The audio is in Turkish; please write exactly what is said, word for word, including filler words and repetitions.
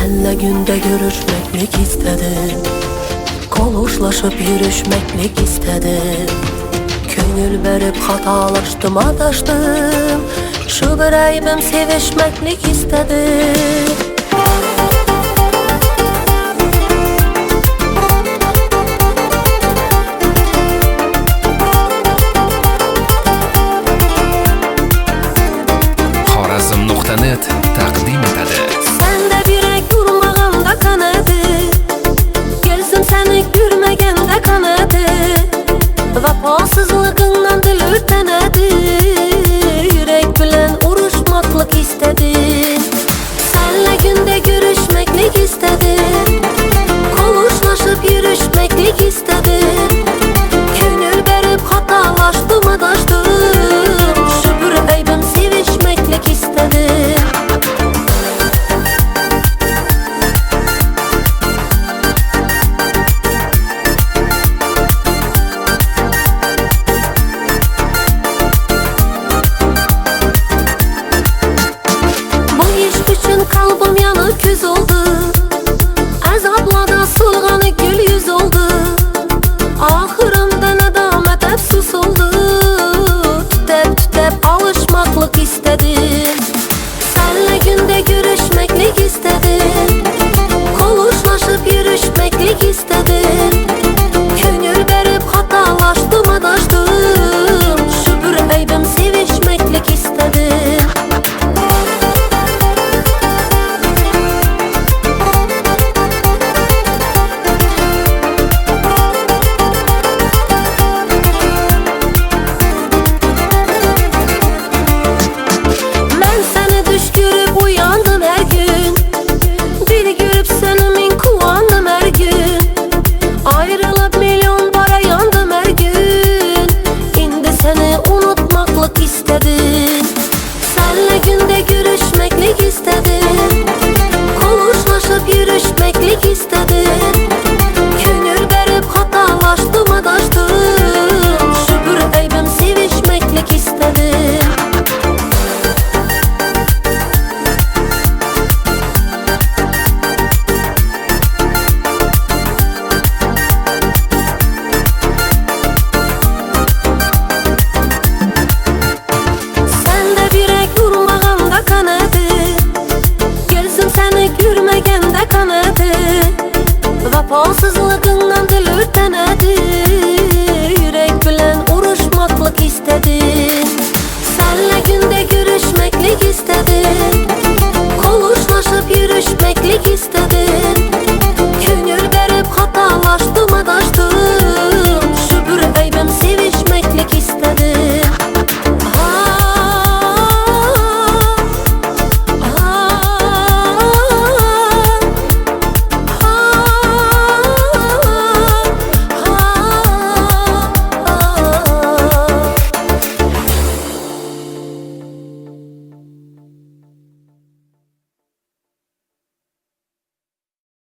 Senle günde görüşmeklik istedim, konuşlaşıp yürüşmeklik istedim. Köngül verip hatalaştım, adaştım. Şu bir aybim sevişmeklik istedim. Xorazm nuqta net taqdim etadi. Sende birek durmaganda kanadı, gözüm seni görmegende kanadı. Vafasızlığından dil örtenedi, yürek bilen uruşmaklık istedim. Senle günde görüşmeklik istedim, konuşlaşıp yürüşmeklik istedim. Köngül verip hatalaştım, adaştım. Şu bir aybim sevişmeklik istedim. Kalbim yanıp küz oldu, azaplarda sulğanı gül yüz oldu. Ahırımda nedamet hep sus oldu. Tütep tütep alışmaklık istedim. Senle günde görüşmeklik istedim, konuşlaşıp yürüşmeklik istedim.